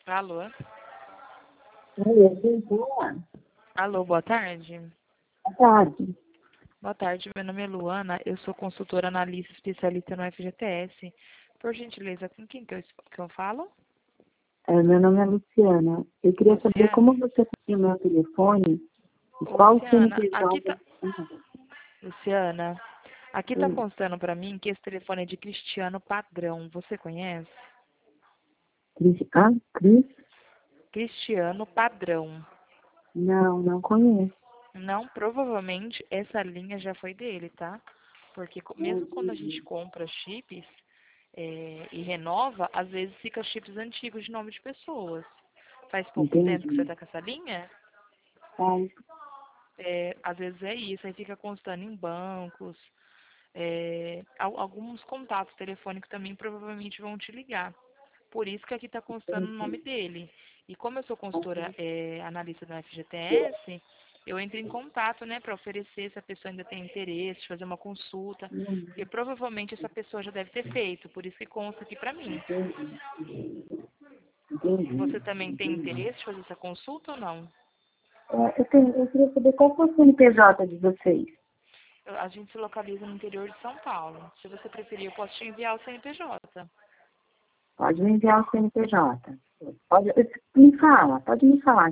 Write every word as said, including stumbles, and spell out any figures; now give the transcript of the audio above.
Alô? Oi, é boa. Alô, boa tarde. Boa tarde. Boa tarde, meu nome é Luana, eu sou consultora analista especialista no F G T S. Por gentileza, com quem que eu, que eu falo? É, meu nome é Luciana. Eu queria saber Luciana? como você tem o meu telefone e Ô, qual Luciana, aqui C N P J. tá... Luciana, aqui tá Sim. constando pra mim que esse telefone é de Cristiano Padrão. Você conhece? Cris, ah, Cris? Cristiano Padrão. Não, não conheço. Não, provavelmente essa linha já foi dele, tá? Porque co- mesmo quando a gente compra chips é, e renova, às vezes fica chips antigos de nome de pessoas. Faz pouco tempo que você Entendi. tá com essa linha? Tá. É, às vezes é isso, aí fica constando em bancos. É, al- alguns contatos telefônicos também provavelmente vão te ligar. Por isso que aqui está constando o nome Entendi. dele. E como eu sou consultora é, analista do F G T S, eu entro em contato, né, para oferecer se a pessoa ainda tem interesse, fazer uma consulta. Porque provavelmente essa pessoa já deve ter feito, por isso que consta aqui para mim. Entendi. Entendi. Você também tem Entendi. interesse em fazer essa consulta ou não? É, eu, tenho, eu queria saber qual foi o C N P J de vocês. Eu- A gente se localiza no interior de São Paulo. Se você preferir, eu posso te enviar o C N P J. Pode me enviar o C N P J. Pode, me fala, pode me falar.